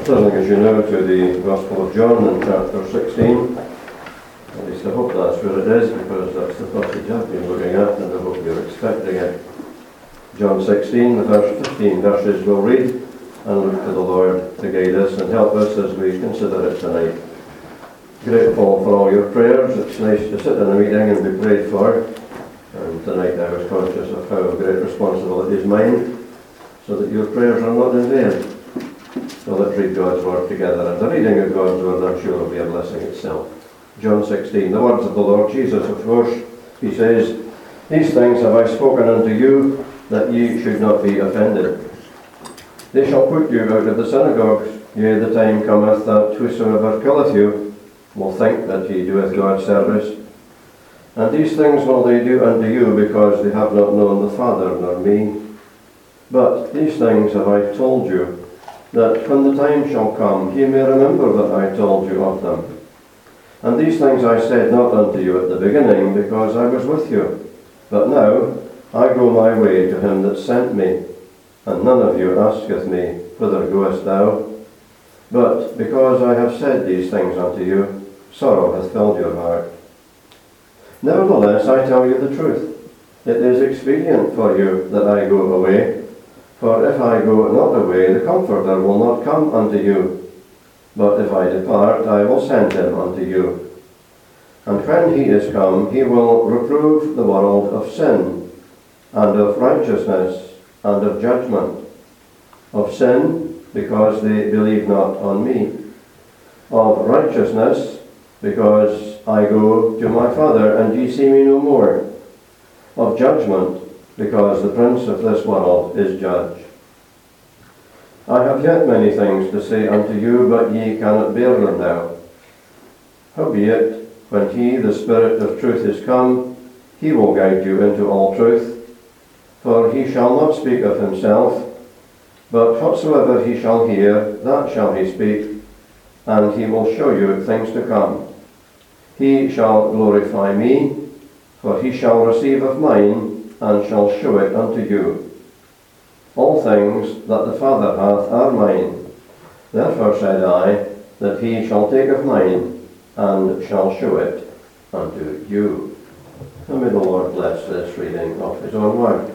Turning, as you know, to the Gospel of John in chapter 16. At least I hope that's where it is, because that's the passage I've been looking at, and I hope you're expecting it. John 16, the first 15 verses we'll read, and look to the Lord to guide us and help us as we consider it tonight. Grateful for all your prayers. It's nice to sit in a meeting and be prayed for. And tonight I was conscious of how great responsibility is mine, so that your prayers are not in vain. So let's read God's Word together. And the reading of God's Word, I'm sure, will be a blessing itself. John 16, the words of the Lord Jesus, of course. He says, "These things have I spoken unto you, that ye should not be offended. They shall put you out of the synagogues. Yea, the time cometh that whosoever killeth you will think that he doeth God service. And these things will they do unto you, because they have not known the Father nor me. But these things have I told you, that when the time shall come, ye may remember that I told you of them. And these things I said not unto you at the beginning, because I was with you. But now I go my way to him that sent me, and none of you asketh me, Whither goest thou? But because I have said these things unto you, sorrow hath filled your heart. Nevertheless, I tell you the truth. It is expedient for you that I go away. For if I go not away, the Comforter will not come unto you. But if I depart, I will send him unto you. And when he is come, he will reprove the world of sin, and of righteousness, and of judgment. Of sin, because they believe not on me. Of righteousness, because I go to my Father, and ye see me no more. Of judgment, because the prince of this world is judged. I have yet many things to say unto you, but ye cannot bear them now. Howbeit, when he, the Spirit of truth, is come, he will guide you into all truth. For he shall not speak of himself, but whatsoever he shall hear, that shall he speak, and he will show you things to come. He shall glorify me, for he shall receive of mine, and shall show it unto you. All things that the Father hath are mine. Therefore said I, that he shall take of mine, and shall show it unto you." And may the Lord bless this reading of his own word.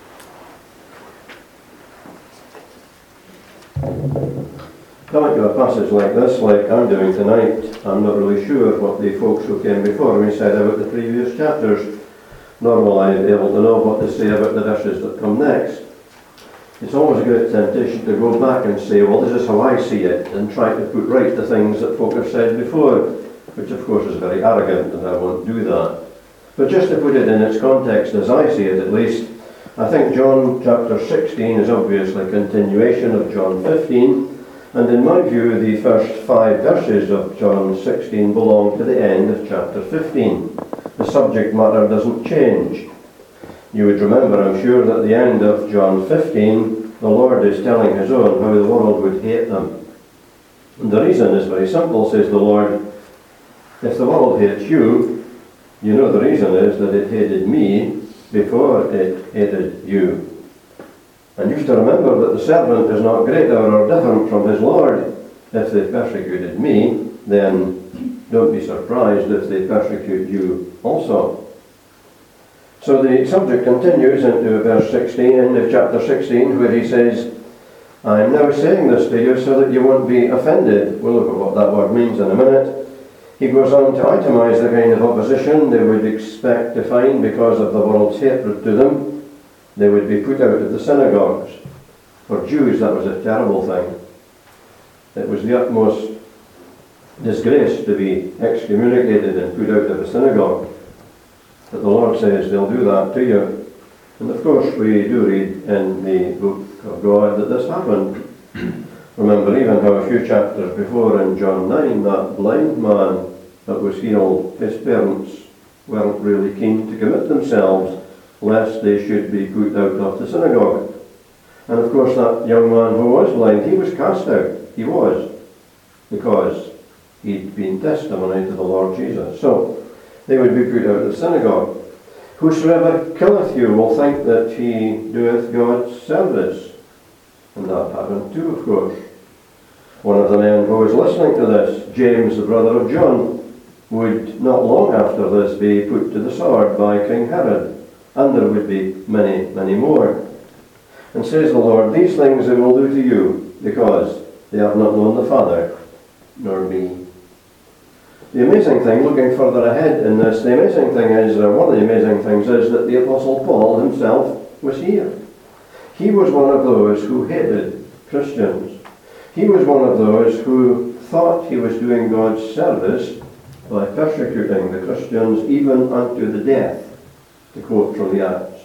Coming to a passage like this, like I'm doing tonight, I'm not really sure what the folks who came before me said about the previous chapters, nor will I be able to know what to say about the verses that come next. It's always a great temptation to go back and say, well, this is how I see it, and try to put right the things that folk have said before, which of course is very arrogant, and I won't do that. But just to put it in its context, as I see it at least, I think John chapter 16 is obviously a continuation of John 15, and in my view, the first 5 verses of John 16 belong to the end of chapter 15. The subject matter doesn't change. You would remember, I'm sure, that at the end of John 15, the Lord is telling his own how the world would hate them. And the reason is very simple, says the Lord. If the world hates you, you know the reason is that it hated me before it hated you. And you have to remember that the servant is not greater or different from his Lord. If they persecuted me, then don't be surprised if they persecute you also. So the subject continues into verse 16, into chapter 16, where he says, "I am now saying this to you so that you won't be offended." We'll look at what that word means in a minute. He goes on to itemize the kind of opposition they would expect to find because of the world's hatred to them. They would be put out of the synagogues. For Jews, that was a terrible thing. It was the utmost disgrace to be excommunicated and put out of a synagogue. But the Lord says they'll do that to you. And of course we do read in the book of God that this happened. Remember even how a few chapters before in John 9, that blind man that was healed, his parents weren't really keen to commit themselves lest they should be put out of the synagogue. And of course that young man who was blind, he was cast out. He was. Because he'd been testimony to the Lord Jesus. So they would be put out of the synagogue. "Whosoever killeth you will think that he doeth God's service." And that happened too, of course. One of the men who was listening to this, James, the brother of John, would not long after this be put to the sword by King Herod, and there would be many, many more. And says the Lord, these things they will do to you, because they have not known the Father, nor me. The amazing thing, looking further ahead in this, the amazing thing is, or one of the amazing things is, that the Apostle Paul himself was here. He was one of those who hated Christians. He was one of those who thought he was doing God's service by persecuting the Christians even unto the death, to quote from the Acts.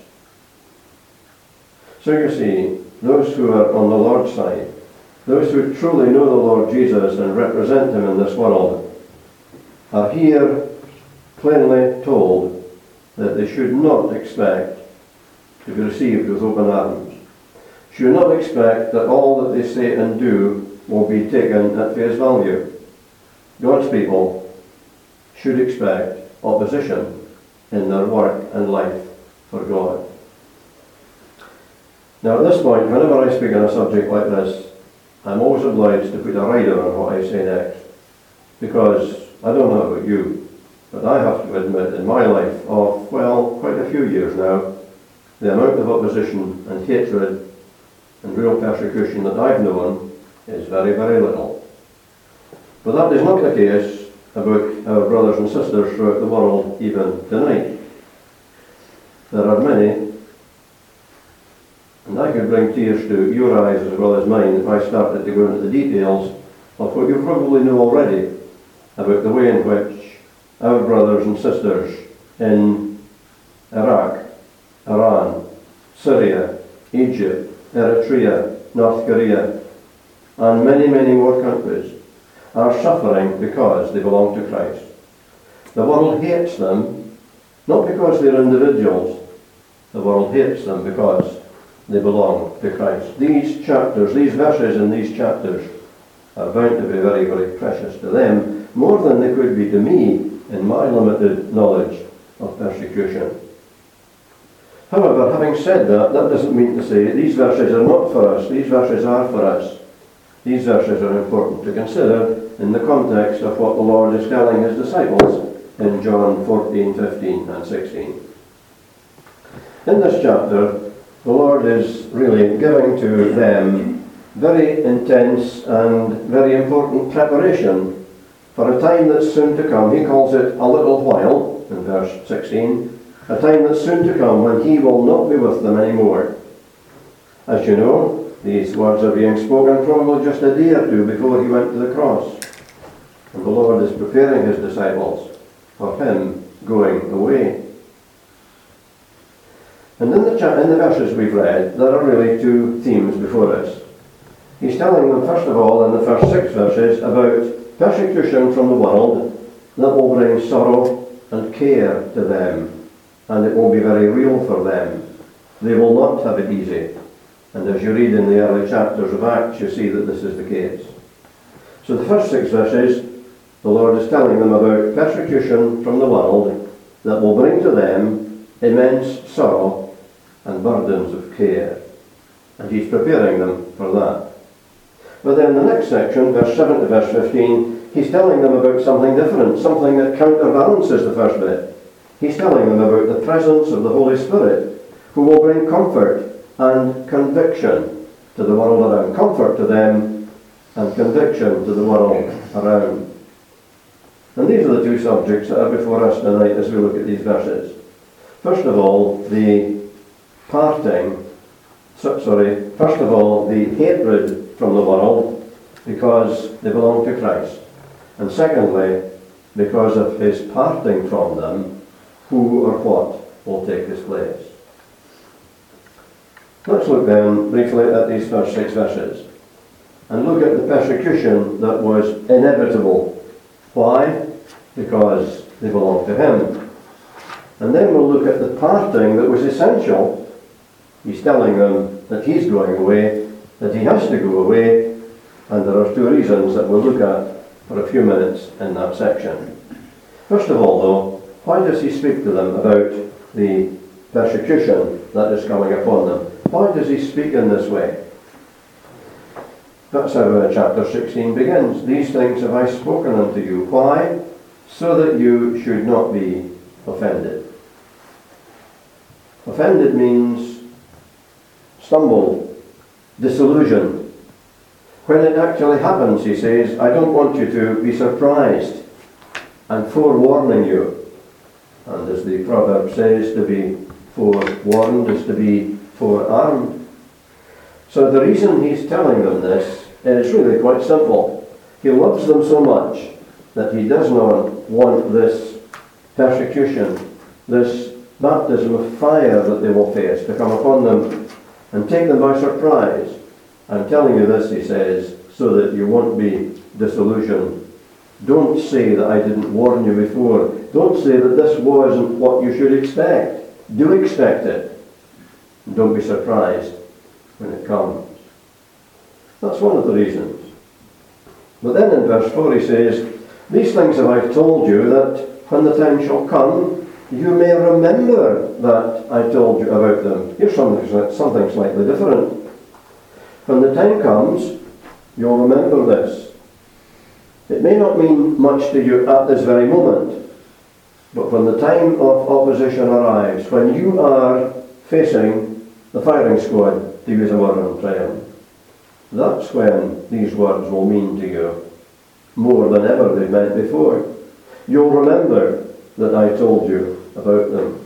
So you see, those who are on the Lord's side, those who truly know the Lord Jesus and represent him in this world, are here plainly told that they should not expect to be received with open arms. Should not expect that all that they say and do will be taken at face value. God's people should expect opposition in their work and life for God. Now at this point, whenever I speak on a subject like this, I'm always obliged to put a rider on what I say next, because I don't know about you, but I have to admit in my life of, well, quite a few years now, the amount of opposition and hatred and real persecution that I've known is very, very little. But that is not the case about our brothers and sisters throughout the world even tonight. There are many, and I could bring tears to your eyes as well as mine if I started to go into the details of what you probably know already about the way in which our brothers and sisters in Iraq, Iran, Syria, Egypt, Eritrea, North Korea, and many, many more countries are suffering because they belong to Christ. The world hates them, not because they're individuals. The world hates them because they belong to Christ. These chapters, these verses in these chapters are bound to be very, very precious to them, more than they could be to me in my limited knowledge of persecution. However, having said that, that doesn't mean to say these verses are not for us. These verses are for us. These verses are important to consider in the context of what the Lord is telling his disciples in John 14, 15 and 16. In this chapter, the Lord is really giving to them very intense and very important preparation for a time that's soon to come. He calls it a little while, in verse 16, a time that's soon to come when he will not be with them anymore. As you know, these words are being spoken probably just a day or two before he went to the cross. And the Lord is preparing his disciples for him going away. And in the verses we've read, there are really two themes before us. He's telling them, first of all, in the first 6 verses, about persecution from the world that will bring sorrow and care to them, and it will be very real for them. They will not have it easy. And as you read in the early chapters of Acts, you see that this is the case. So the first 6 verses, the Lord is telling them about persecution from the world that will bring to them immense sorrow and burdens of care. And he's preparing them for that. But then the next section, verse 7 to verse 15, he's telling them about something different, something that counterbalances the first bit. He's telling them about the presence of the Holy Spirit, who will bring comfort and conviction to the world around. Comfort to them and conviction to the world around. And these are the two subjects that are before us tonight as we look at these verses. First of all, the hatred from the world because they belong to Christ. And secondly, because of his parting from them, who or what will take his place. Let's look then briefly at these first 6 verses and look at the persecution that was inevitable. Why? Because they belong to him. And then we'll look at the parting that was essential. He's telling them that he's going away, that he has to go away, and there are 2 reasons that we'll look at for a few minutes in that section. First of all, though, why does he speak to them about the persecution that is coming upon them? Why does he speak in this way? That's how chapter 16 begins. These things have I spoken unto you. Why? So that you should not be offended. Offended means stumbled, disillusioned. When it actually happens, he says, I don't want you to be surprised. I'm forewarning you. And as the proverb says, to be forewarned is to be forearmed. So the reason he's telling them this is really quite simple. He loves them so much that he does not want this persecution, this baptism of fire that they will face to come upon them and take them by surprise. I'm telling you this, he says, so that you won't be disillusioned. Don't say that I didn't warn you before. Don't say that this wasn't what you should expect. Do expect it. And don't be surprised when it comes. That's one of the reasons. But then in verse 4 he says, these things have I told you, that when the time shall come, you may remember that I told you about them. Here's something slightly different. When the time comes, you'll remember this. It may not mean much to you at this very moment, but when the time of opposition arrives, when you are facing the firing squad, to use a word on triumph, that's when these words will mean to you more than ever they meant before. You'll remember that I told you about them.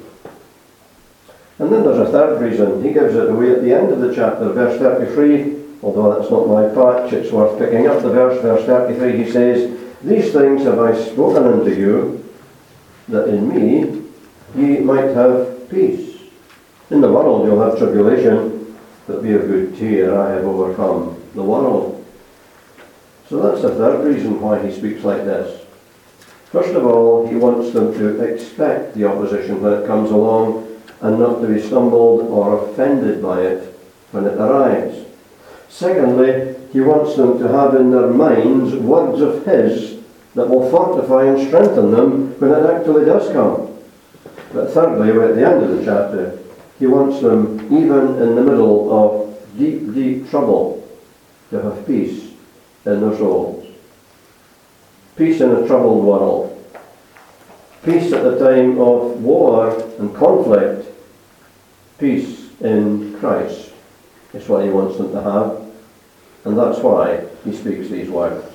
And then there's a third reason. He gives it away at the end of the chapter, verse 33. Although that's not my patch, it's worth picking up the verse. Verse 33, he says, these things have I spoken unto you, that in me ye might have peace. In the world you'll have tribulation, but be of good cheer, I have overcome the world. So that's the third reason why he speaks like this. First of all, he wants them to expect the opposition when it comes along, and not to be stumbled or offended by it when it arrives. Secondly, he wants them to have in their minds words of his that will fortify and strengthen them when it actually does come. But thirdly, at the end of the chapter, he wants them, even in the middle of deep, deep trouble, to have peace in their souls. Peace in a troubled world. Peace at the time of war and conflict. Peace in Christ is what he wants them to have. And that's why he speaks these words.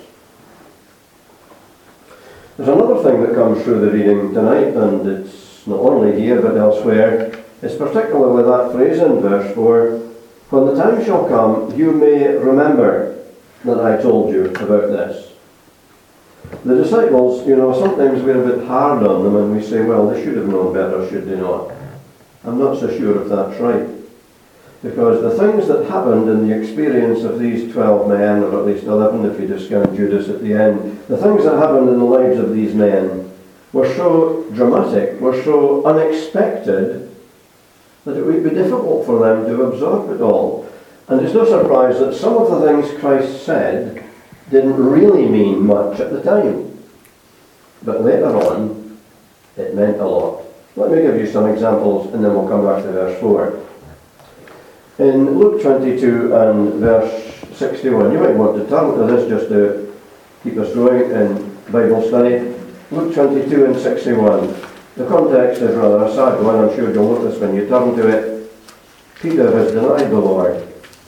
There's another thing that comes through the reading tonight, and it's not only here but elsewhere. It's particularly that phrase in verse 4, when the time shall come, you may remember that I told you about this. The disciples, sometimes we're a bit hard on them and we say, well, they should have known better, should they not? I'm not so sure if that's right. Because the things that happened in the experience of these 12 men, or at least 11 if you discount Judas at the end, the things that happened in the lives of these men were so dramatic, were so unexpected, that it would be difficult for them to absorb it all. And it's no surprise that some of the things Christ said didn't really mean much at the time. But later on, it meant a lot. Let me give you some examples and then we'll come back to verse 4. In Luke 22 and verse 61, you might want to turn to this just to keep us going in Bible study. Luke 22 and 61. The context is rather a sad one, I'm sure you'll notice when you turn to it. Peter has denied the Lord.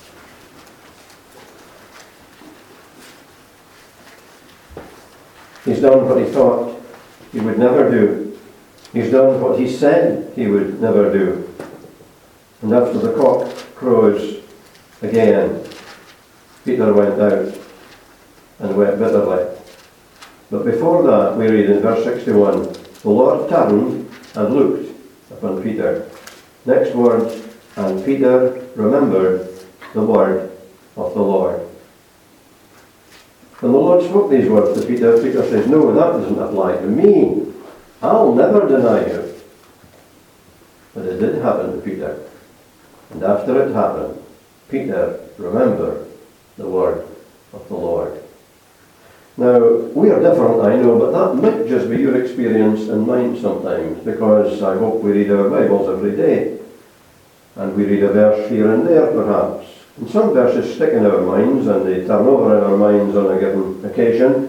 He's done what he thought he would never do. He's done what he said he would never do. And after the cock crows again, Peter went out and wept bitterly. But before that, we read in verse 61, the Lord turned and looked upon Peter. Next words, and Peter remembered the word of the Lord. When the Lord spoke these words to Peter, Peter says, no, that doesn't apply to me. I'll never deny you. But it did happen to Peter. And after it happened, Peter remembered the word of the Lord. Now, we are different, I know, but that might just be your experience and mine sometimes, because I hope we read our Bibles every day. And we read a verse here and there, perhaps. And some verses stick in our minds and they turn over in our minds on a given occasion.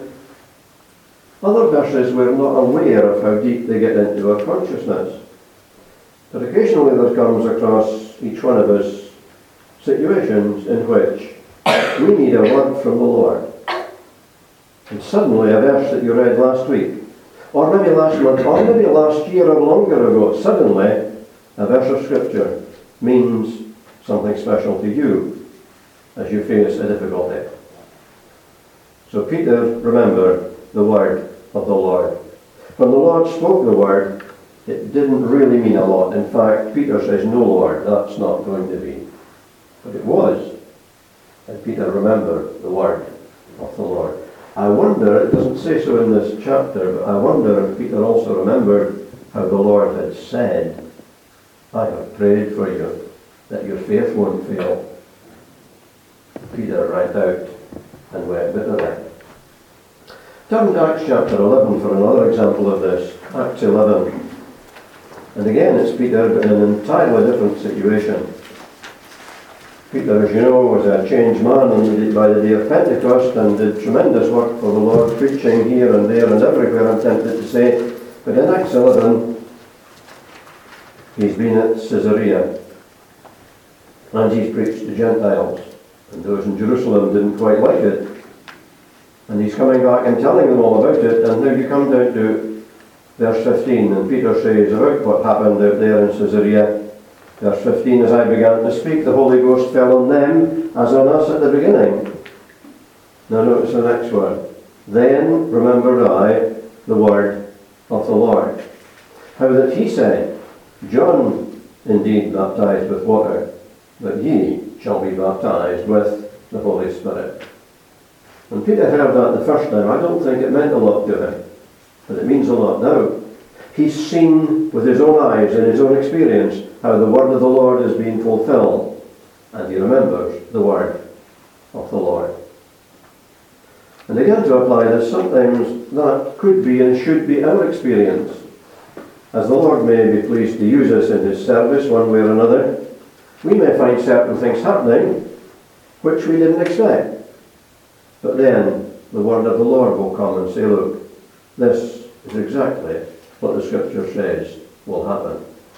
Other verses we're not aware of how deep they get into our consciousness. But occasionally there comes across each one of us situations in which we need a word from the Lord. And suddenly a verse that you read last week, or maybe last month, or maybe last year or longer ago, suddenly a verse of Scripture means something special to you as you face a difficulty. So Peter remembered the word of the Lord. When the Lord spoke the word, it didn't really mean a lot. In fact, Peter says, "No, Lord, that's not going to be." But it was. And Peter remembered the word of the Lord. I wonder, it doesn't say so in this chapter, but I wonder if Peter also remembered how the Lord had said, "I have prayed for you, that your faith won't fail." Peter ran out and wept bitterly. Turn to Acts chapter 11 for another example of this. Acts 11. And again it's Peter, but in an entirely different situation. Peter, as you know, was a changed man by the day of Pentecost and did tremendous work for the Lord, preaching here and there and everywhere, I'm tempted to say. But in Acts 11, he's been at Caesarea and he's preached to Gentiles. And those in Jerusalem didn't quite like it. And he's coming back and telling them all about it. And now you come down to verse 15, and Peter says about what happened out there in Caesarea. Verse 15, "As I began to speak, the Holy Ghost fell on them as on us at the beginning." Now notice the next word. "Then remembered I the word of the Lord, how that he said, John indeed baptized with water, but ye shall be baptized with the Holy Spirit." When Peter heard that the first time, I don't think it meant a lot to him, but it means a lot now. He's seen with his own eyes and his own experience how the word of the Lord is being fulfilled, and he remembers the word of the Lord. And again, to apply this, sometimes that could be and should be our experience. As the Lord may be pleased to use us in his service one way or another, we may find certain things happening which we didn't expect. But then the word of the Lord will come and say, "Look, this is exactly what the Scripture says will happen."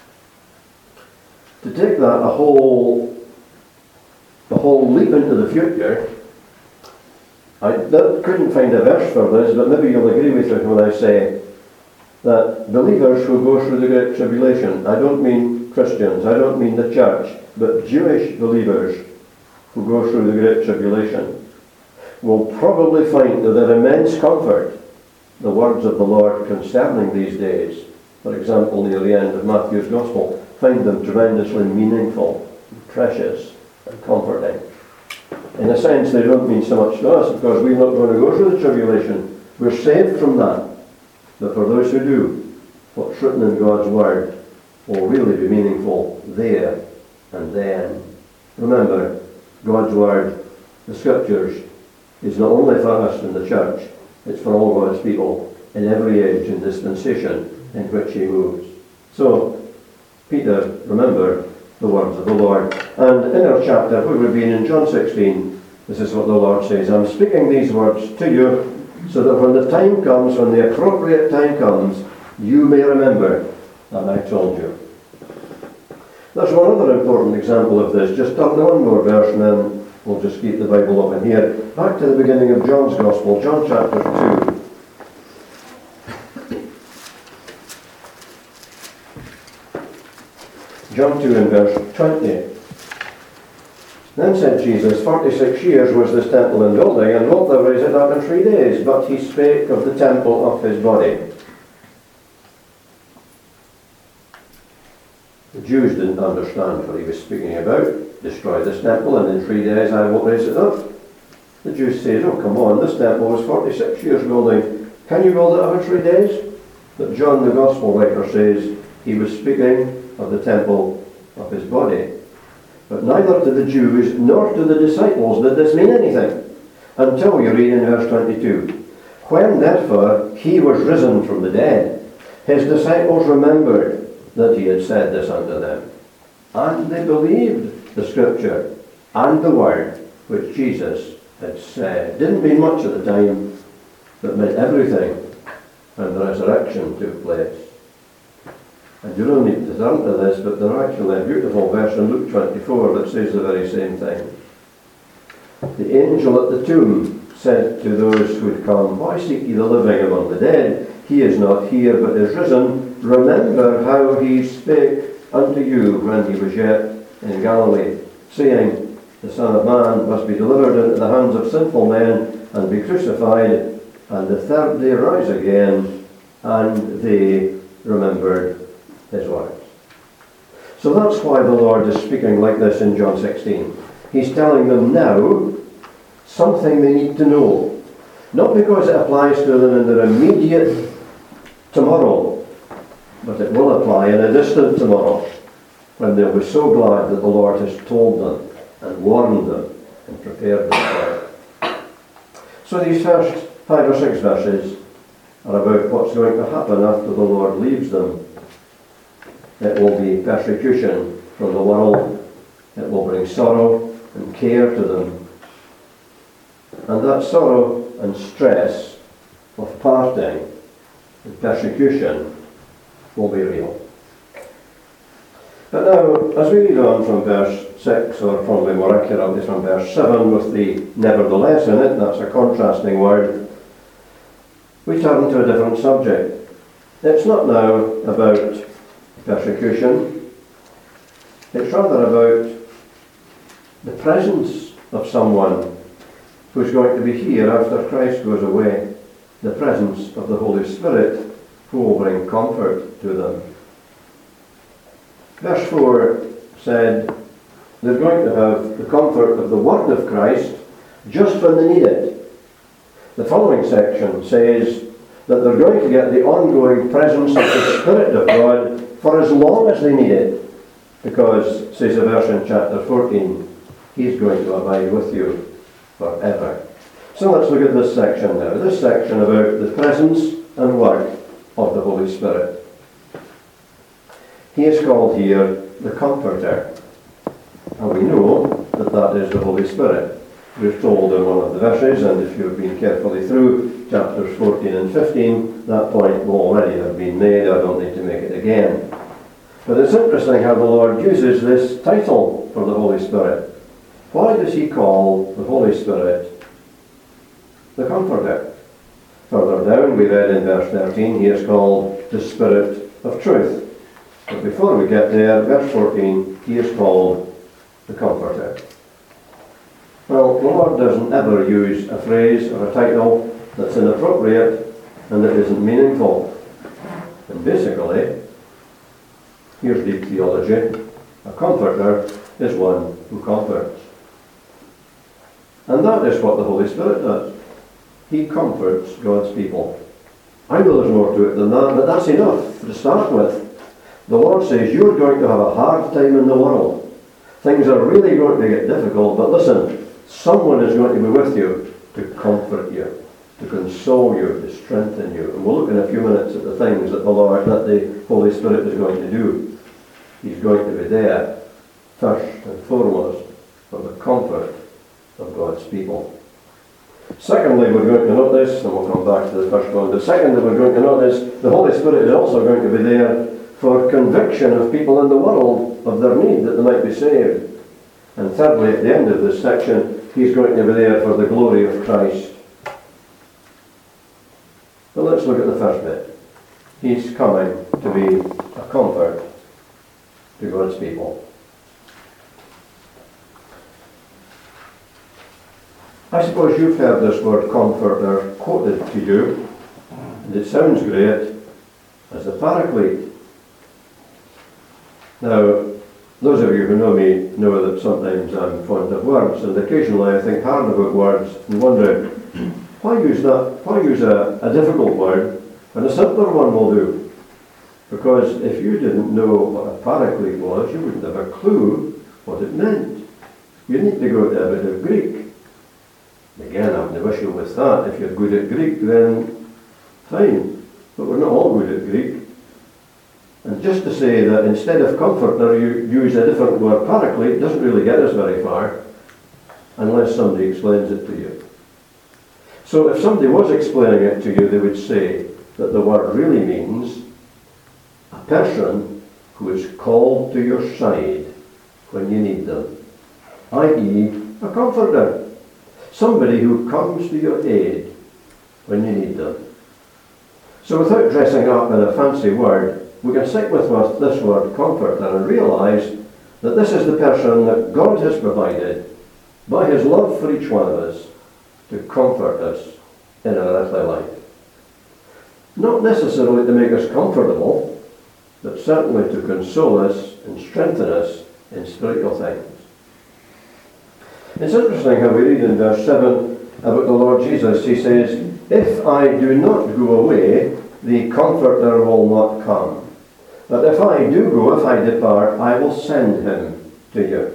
To take that a whole leap into the future, I couldn't find a verse for this, but maybe you'll agree with me when I say that believers who go through the Great Tribulation, I don't mean Christians, I don't mean the church, but Jewish believers who go through the Great Tribulation, will probably find to their immense comfort the words of the Lord concerning these days. For example, near the end of Matthew's Gospel, find them tremendously meaningful, precious, and comforting. In a sense, they don't mean so much to us, because we're not going to go through the tribulation. We're saved from that. But for those who do, what's written in God's Word will really be meaningful there and then. Remember, God's Word, the Scriptures, is not only for us in the church, it's for all God's people in every age and dispensation in which he moves. So, Peter remembered the words of the Lord. And in our chapter, where we've been in John 16, this is what the Lord says, "I'm speaking these words to you, so that when the time comes, when the appropriate time comes, you may remember that I told you." There's one other important example of this. Just turn to one more verse and then we'll just keep the Bible open here. Back to the beginning of John's Gospel, John chapter 2. John 2 and verse 20. "Then said Jesus, 46 years was this temple in building, and wilt thou raise it up in 3 days? But he spake of the temple of his body." The Jews didn't understand what he was speaking about. Destroy this temple and in 3 days I will raise it up. The Jews say, "Oh, come on, this temple was 46 years building. Can you build it up in 3 days?" But John, the Gospel writer, says he was speaking of the temple of his body. But neither to the Jews nor to the disciples did this mean anything, until you read in verse 22. "When therefore he was risen from the dead, his disciples remembered that he had said this unto them. And they believed the Scripture and the Word, which Jesus had said. Didn't mean much at the time, but meant everything when the resurrection took place. And you don't need to turn to this, but there's actually a beautiful verse in Luke 24 that says the very same thing. The angel at the tomb said to those who had come, "Why seek ye the living among the dead? He is not here, but is risen. Remember how he spake unto you when he was yet in Galilee, saying, the Son of Man must be delivered into the hands of sinful men and be crucified, and the third day rise again." And they remembered his words. So that's why the Lord is speaking like this in John 16. He's telling them now something they need to know. Not because it applies to them in their immediate tomorrow, but it will apply in a distant tomorrow, when they'll be so glad that the Lord has told them and warned them and prepared them for it. So these first 5 or 6 verses are about what's going to happen after the Lord leaves them. It will be persecution from the world. It will bring sorrow and care to them. And that sorrow and stress of parting and persecution will be real. But now, as we read on from verse 6, or probably more accurately from verse 7, with the nevertheless in it, that's a contrasting word, we turn to a different subject. It's not now about persecution. It's rather about the presence of someone who's going to be here after Christ goes away, the presence of the Holy Spirit, who will bring comfort to them. Verse 4 said they're going to have the comfort of the Word of Christ just when they need it. The following section says that they're going to get the ongoing presence of the Spirit of God for as long as they need it, because, says the verse in chapter 14, He's going to abide with you forever. So let's look at this section now. This section about the presence and work of the Holy Spirit. He is called here the Comforter. And we know that that is the Holy Spirit. We're told in one of the verses, and if you've been carefully through chapters 14 and 15, that point will already have been made. I don't need to make it again. But it's interesting how the Lord uses this title for the Holy Spirit. Why does he call the Holy Spirit the Comforter? Further down, we read in verse 13, he is called the Spirit of Truth. But before we get there, verse 14, he is called the Comforter. Well, the Lord doesn't ever use a phrase or a title that's inappropriate and that isn't meaningful. And basically, here's deep theology, a comforter is one who comforts. And that is what the Holy Spirit does. He comforts God's people. I know there's more to it than that, but that's enough to start with. The Lord says you're going to have a hard time in the world. Things are really going to get difficult, but listen, someone is going to be with you to comfort you, to console you, to strengthen you. And we'll look in a few minutes at the things that the Holy Spirit is going to do. He's going to be there, first and foremost, for the comfort of God's people. Secondly, we're going to notice, and we'll come back to the first one, but secondly, we're going to notice the Holy Spirit is also going to be there for conviction of people in the world of their need that they might be saved. And thirdly, at the end of this section, he's going to be there for the glory of Christ. But let's look at the first bit. He's coming to be a comfort to God's people. I suppose you've heard this word comforter quoted to you, and it sounds great as a paraclete. Now, those of you who know me know that sometimes I'm fond of words, and occasionally I think hard about words and wonder, why use that? Why use a difficult word when a simpler one will do? Because if you didn't know what a paraclete was, you wouldn't have a clue what it meant. You need to go to a bit of Greek. Again, I have no issue with that. If you're good at Greek, then fine. But we're not all good at Greek. And just to say that instead of comforter you use a different word, paraclete, doesn't really get us very far. unless somebody explains it to you. So if somebody was explaining it to you, they would say that the word really means a person who is called to your side when you need them, i.e. a comforter, somebody who comes to your aid when you need them. So without dressing up in a fancy word, we can stick with this word comforter and realise that this is the person that God has provided by his love for each one of us to comfort us in our earthly life. Not necessarily to make us comfortable, but certainly to console us and strengthen us in spiritual things. It's interesting how we read in verse 7 about the Lord Jesus. He says, "If I do not go away, the Comforter will not come. But if I do go, if I depart, I will send him to you."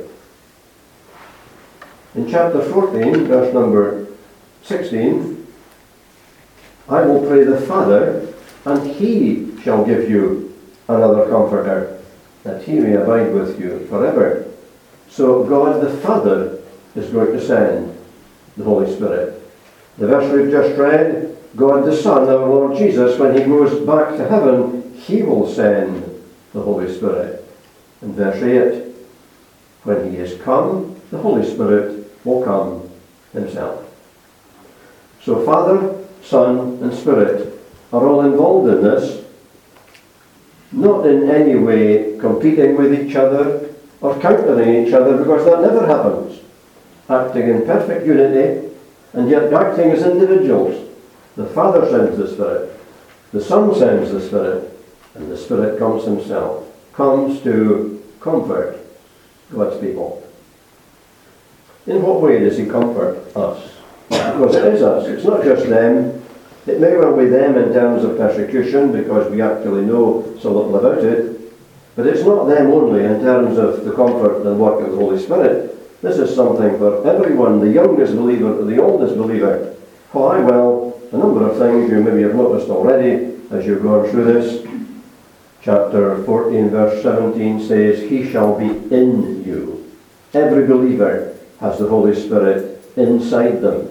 In chapter 14, verse number 16, "I will pray the Father, and he shall give you another Comforter, that he may abide with you forever." So God the Father is going to send the Holy Spirit. The verse we've just read, God the Son, our Lord Jesus, when he goes back to heaven, he will send the Holy Spirit. In verse 8, when he is come, the Holy Spirit will come himself. So Father, Son and Spirit are all involved in this, not in any way competing with each other or countering each other, because that never happens. Acting in perfect unity, and yet acting as individuals. The Father sends the Spirit, the Son sends the Spirit, and the Spirit comes himself, comes to comfort God's people. In what way does he comfort us? Because it is us, it's not just them. It may well be them in terms of persecution, because we actually know so little about it, but it's not them only in terms of the comfort and work of the Holy Spirit. This is something for everyone, the youngest believer to the oldest believer. Why? Well, a number of things you maybe have noticed already as you've gone through this. Chapter 14, verse 17 says, "He shall be in you." Every believer has the Holy Spirit inside them.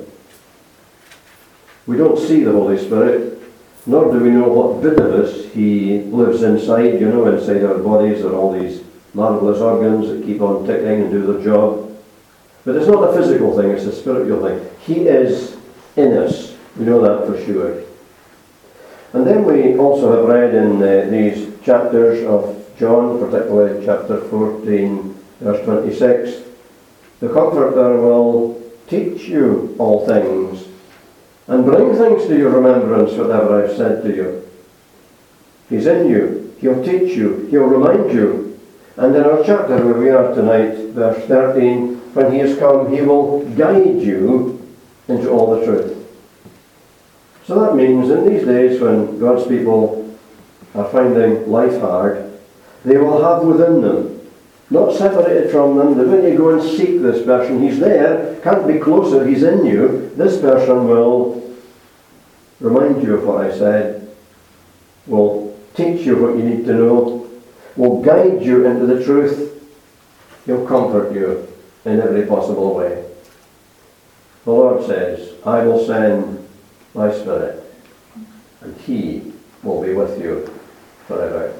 We don't see the Holy Spirit, nor do we know what bit of us he lives inside. You know, inside our bodies are all these marvellous organs that keep on ticking and do their job. But it's not a physical thing, it's a spiritual thing. He is in us. We know that for sure. And then we also have read in these chapters of John, particularly chapter 14, verse 26, the Comforter will teach you all things and bring things to your remembrance, whatever I've said to you. He's in you. He'll teach you. He'll remind you. And in our chapter where we are tonight, verse 13, when he has come, he will guide you into all the truth. So that means in these days when God's people are finding life hard, they will have within them, not separated from them, that when you go and seek this person, he's there, can't be closer, he's in you. This person will remind you of what I said, will teach you what you need to know, will guide you into the truth. He'll comfort you in every possible way. The Lord says, "I will send my Spirit, and he will be with you forever."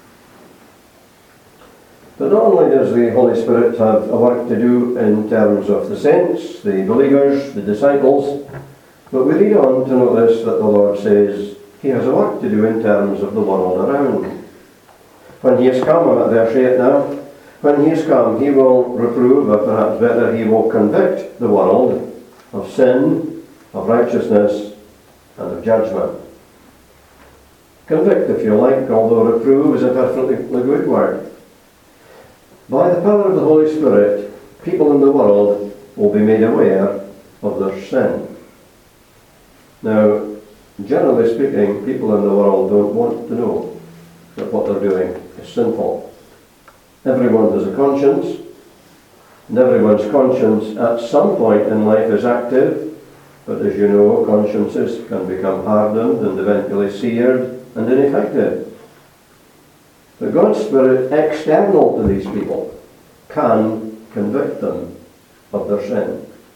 But not only does the Holy Spirit have a work to do in terms of the saints, the believers, the disciples, but we read on to notice that the Lord says he has a work to do in terms of the world around. When he has come, I'm at verse 8 now, when he has come, he will reprove, or perhaps better, he will convict the world of sin, of righteousness, and of judgment. Convict, if you like, although reprove is a perfectly good word. By the power of the Holy Spirit, people in the world will be made aware of their sin. Now, generally speaking, people in the world don't want to know that what they're doing is sinful. Everyone has a conscience, and everyone's conscience at some point in life is active, but as you know, consciences can become hardened and eventually seared and ineffective. But God's Spirit, external to these people, can convict them of their sin.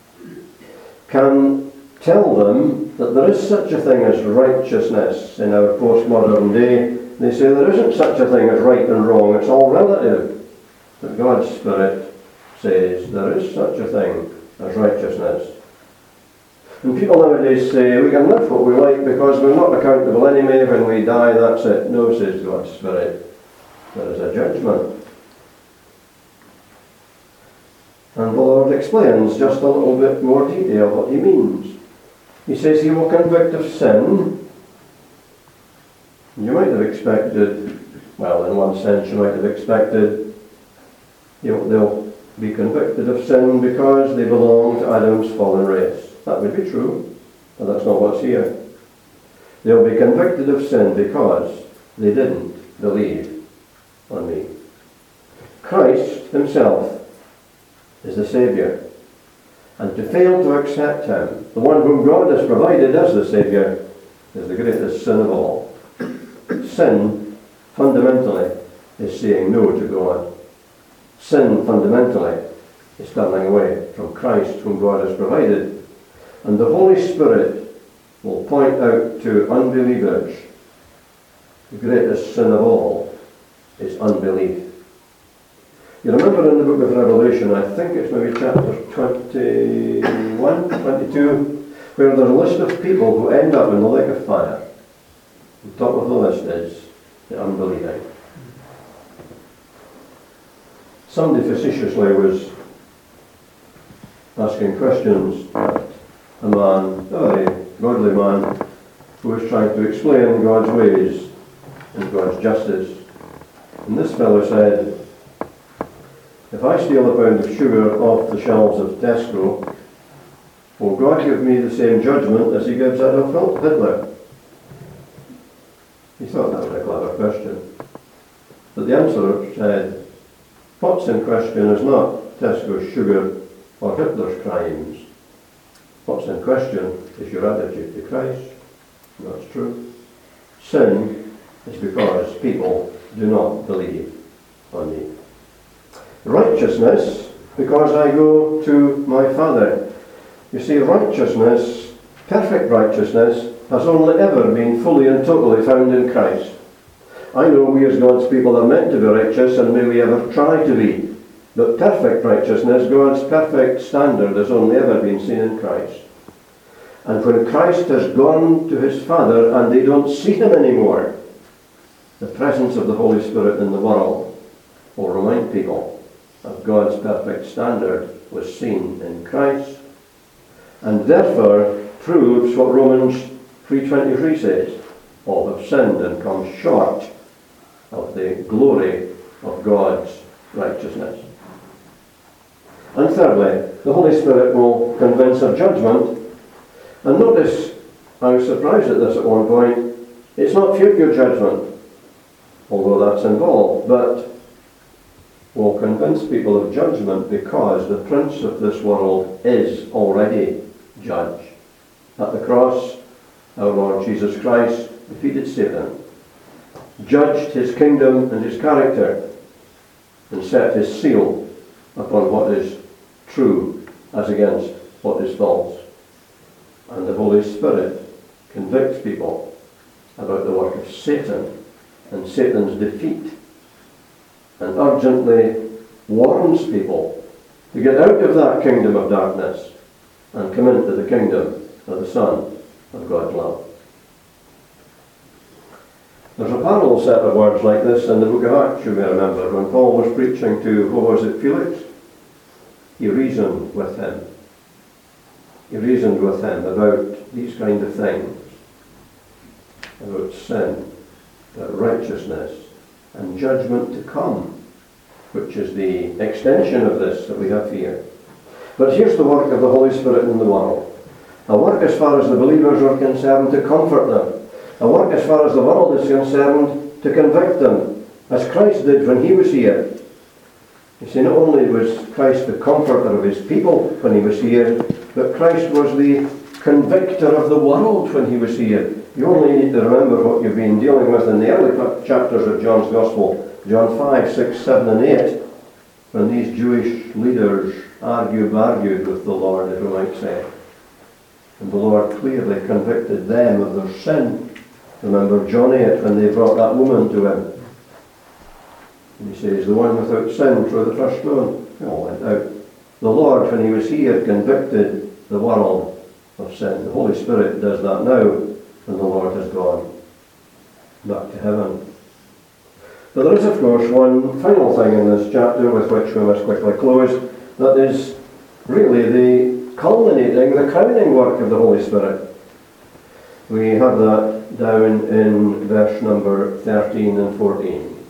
can tell them that there is such a thing as righteousness in our postmodern day. They say there isn't such a thing as right and wrong, it's all relative. But God's Spirit says there is such a thing as righteousness. And people nowadays say we can live what we like because we're not accountable anyway. When we die, that's it. No, says God's Spirit. There is a judgment. And the Lord explains just a little bit more detail what he means. He says he will convict of sin. You might have expected, well, in one sense you might have expected they'll be convicted of sin because they belong to Adam's fallen race. That would be true, but that's not what's here. They'll be convicted of sin because they didn't believe on me. Christ himself is the Saviour. And to fail to accept him, the one whom God has provided as the Saviour, is the greatest sin of all. Sin, fundamentally, is saying no to God. Sin, fundamentally, is turning away from Christ whom God has provided. And the Holy Spirit will point out to unbelievers the greatest sin of all is unbelief. You remember in the book of Revelation, I think it's maybe chapter 21, 22, where there's a list of people who end up in the lake of fire. The top of the list is the unbelieving. Somebody facetiously was asking questions at a man, a very godly man, who was trying to explain God's ways and God's justice. And this fellow said, if I steal a pound of sugar off the shelves of Tesco, will God give me the same judgment as he gives Adolf Hitler? He thought that was a clever question. But the answer said, what's in question is not Tesco's sugar or Hitler's crimes. What's in question is your attitude to Christ. And that's true. Sin is because people do not believe on me. Righteousness, because I go to my Father. You see, righteousness, perfect righteousness, has only ever been fully and totally found in Christ. I know we as God's people are meant to be righteous, and may we ever try to be. But perfect righteousness, God's perfect standard, has only ever been seen in Christ. And when Christ has gone to his Father and they don't see him anymore, the presence of the Holy Spirit in the world will remind people of God's perfect standard was seen in Christ, and therefore proves what Romans 3:23 says, all have sinned and come short of the glory of God's righteousness. And thirdly, the Holy Spirit will convince of judgment. And notice, I was surprised at this at one point, it's not future judgment, although that's involved, but will convince people of judgment because the prince of this world is already judged. At the cross, our Lord Jesus Christ defeated Satan, judged his kingdom and his character, and set his seal upon what is true as against what is false. And the Holy Spirit convicts people about the work of Satan and Satan's defeat, and urgently warns people to get out of that kingdom of darkness and come into the kingdom of the Son of God's love. There's a parallel set of words like this in the book of Acts, you may remember, when Paul was preaching to, who was it, Felix? He reasoned with him. He reasoned with him about these kind of things, about sin, about righteousness, and judgment to come, which is the extension of this that we have here. But here's the work of the Holy Spirit in the world. A work as far as the believers are concerned to comfort them. A work as far as the world is concerned to convict them, as Christ did when he was here. You see, not only was Christ the comforter of his people when he was here, but Christ was the convictor of the world when he was here. You only need to remember what you've been dealing with in the early chapters of John's Gospel, John 5, 6, 7 and 8, when these Jewish leaders argued with the Lord, if we might say. And the Lord clearly convicted them of their sin. Remember John 8 when they brought that woman to him. And he says, the one without sin throw the first stone. They all went out. The Lord, when he was here, convicted the world of sin. The Holy Spirit does that now when the Lord has gone back to heaven. But there is, of course, one final thing in this chapter with which we must quickly close, that is really the culminating, the crowning work of the Holy Spirit. We have that down in verse number 13 and 14.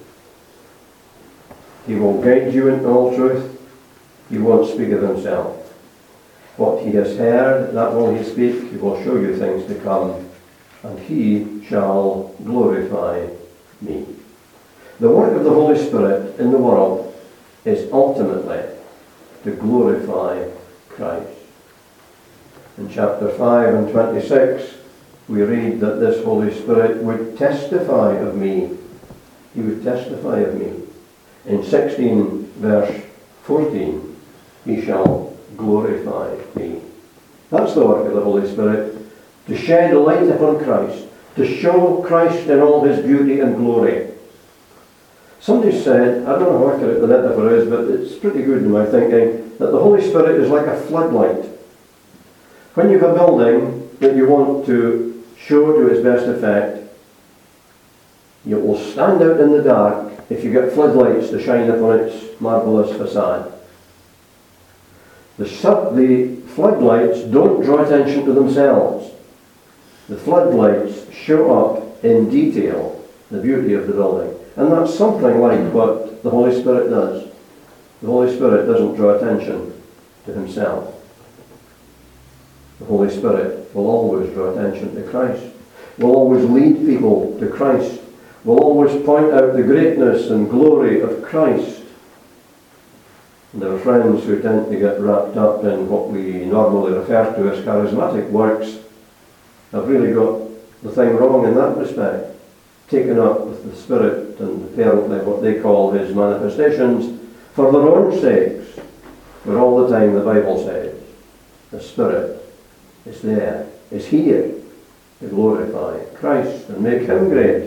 He will guide you in all truth. He won't speak of himself. What he has heard, that will he speak. He will show you things to come, and he shall glorify me. The work of the Holy Spirit in the world is ultimately to glorify Christ. In chapter 5 and 26, we read that this Holy Spirit would testify of me. He would testify of me. In 16 verse 14, he shall glorify me. That's the work of the Holy Spirit, to shed light upon Christ, to show Christ in all his beauty and glory. Somebody said, I don't know how accurate the metaphor is, but it's pretty good in my thinking, that the Holy Spirit is like a floodlight. When you have a building that you want to show to its best effect, you will stand out in the dark if you get floodlights to shine upon its marvellous facade. The floodlights don't draw attention to themselves. The floodlights show up in detail the beauty of the building. And that's something like what the Holy Spirit does. The Holy Spirit doesn't draw attention to himself. The Holy Spirit will always draw attention to Christ, will always lead people to Christ, will always point out the greatness and glory of Christ. And there are friends who tend to get wrapped up in what we normally refer to as charismatic works, have really got the thing wrong in that respect. Taken up with the Spirit and apparently what they call his manifestations for their own sakes, where all the time the Bible says the Spirit is there, is here to glorify Christ and make him great.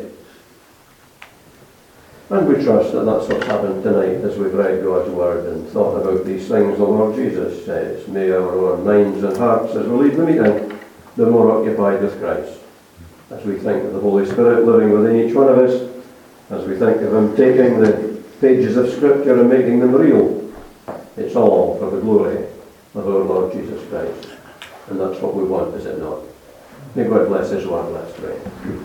And we trust that that's what's happened tonight as we've read God's Word and thought about these things the Lord Jesus says. May our own minds and hearts as we leave the meeting be more occupied with Christ. As we think of the Holy Spirit living within each one of us, as we think of him taking the pages of Scripture and making them real, it's all for the glory of our Lord Jesus Christ. And that's what we want, is it not? May God bless his word. Let's pray.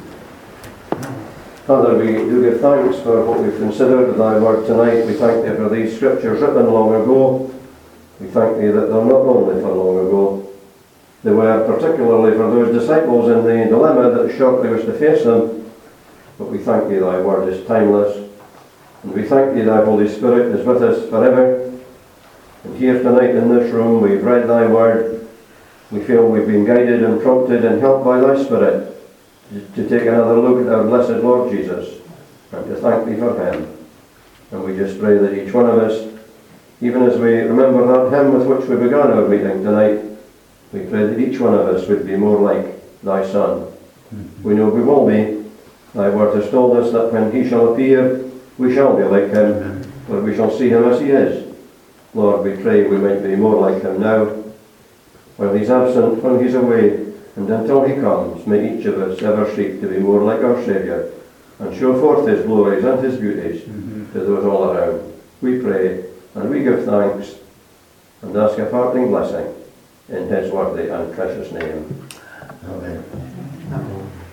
Father, we do give thanks for what we've considered thy word tonight. We thank thee for these Scriptures written long ago. We thank thee that they're not only for long ago, they were particularly for those disciples in the dilemma that shortly was to face them. But we thank thee thy word is timeless. And we thank thee thy Holy Spirit is with us forever. And here tonight in this room we've read thy word. We feel we've been guided and prompted and helped by thy Spirit to take another look at our blessed Lord Jesus and to thank thee for him. And we just pray that each one of us, even as we remember that hymn with which we began our meeting tonight, we pray that each one of us would be more like thy Son. We know we will be. Thy word has told us that when he shall appear, we shall be like him, for we shall see him as he is. Lord, we pray we might be more like him now, while he's absent, when he's away, and until he comes, may each of us ever seek to be more like our Saviour, and show forth his glories and his beauties to those all around. We pray, and we give thanks, and ask a parting blessing in his worthy and precious name. Amen.